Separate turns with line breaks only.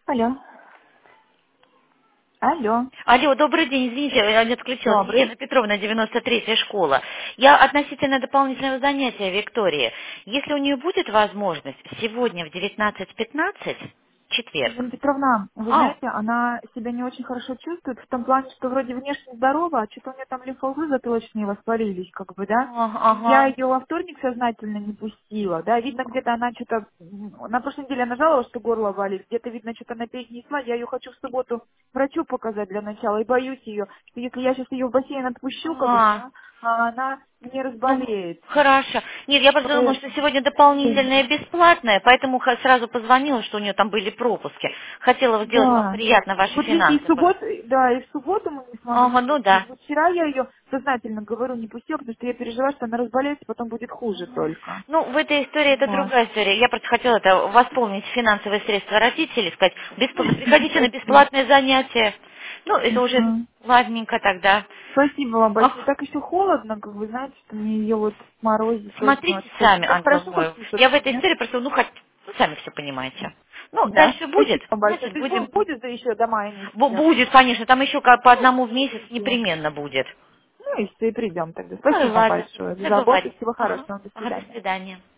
Алло. Алло.
Алло, добрый день, извините, я не отключилась.
Добрый.
Елена Петровна, 93-я школа. Я относительно дополнительного занятия Виктории. Если у нее будет возможность, сегодня в 19:15, четверг.
Елена Петровна, вы
А,
знаете, она себя не очень хорошо чувствует в том плане, что вроде внешне здорова, а что-то у нее там лимфоузлы затылочные воспалились, как бы, да. И я
ага.
ее во вторник сознательно не пустила, да. Видно, где-то она что-то... На прошлой неделе она жаловалась, что горло болит. Где-то, видно, что-то она перенесла. Я ее хочу в субботу врачу показать для начала. И боюсь ее, что если я сейчас ее в бассейн отпущу, как бы,
А,
да, а она не
ну,
разболеется.
хорошо. Нет, я просто думала, что
Поэтому...
сегодня дополнительное бесплатное, поэтому сразу позвонила, что у нее там были пропуски. Хотела вот сделать вам
Да.
приятно ваши
Вот видите, и в
финансы.
субботу, да, и в субботу мы не смогли
Ага, ну
пустить.
да.
Вот вчера я ее сознательно говорю, не пустила, потому что я переживаю, что она разболеется, потом будет хуже только.
Ну, в этой истории это
Вот.
другая история. Я просто хотела это восполнить финансовые средства родителей, сказать, приходите на
Спасибо.
бесплатное занятие. Ну, это уже
Мгм.
ладненько тогда.
Спасибо вам большое.
Ах,
Так еще холодно, как вы знаете, что мне ее вот морозит очень.
смотрите сами,
Сейчас
ангел
хорошо
мой.
хоть
Я в
слышится,
этой
нет?
истории просто, ну, сами все понимаете. Ну,
Да.
дальше будет,
Спасибо вам большое.
значит,
То есть
будем...
будет да еще до мая месяца.
Будет, конечно, там еще по
Ну,
одному в месяц
ничего.
непременно будет.
Ну и все, и придем тогда.
Ну и
Спасибо вам
ладно,
большое за заботу.
договорились.
Всего
Ага,
хорошего. До
ага, до
свидания.
свидания.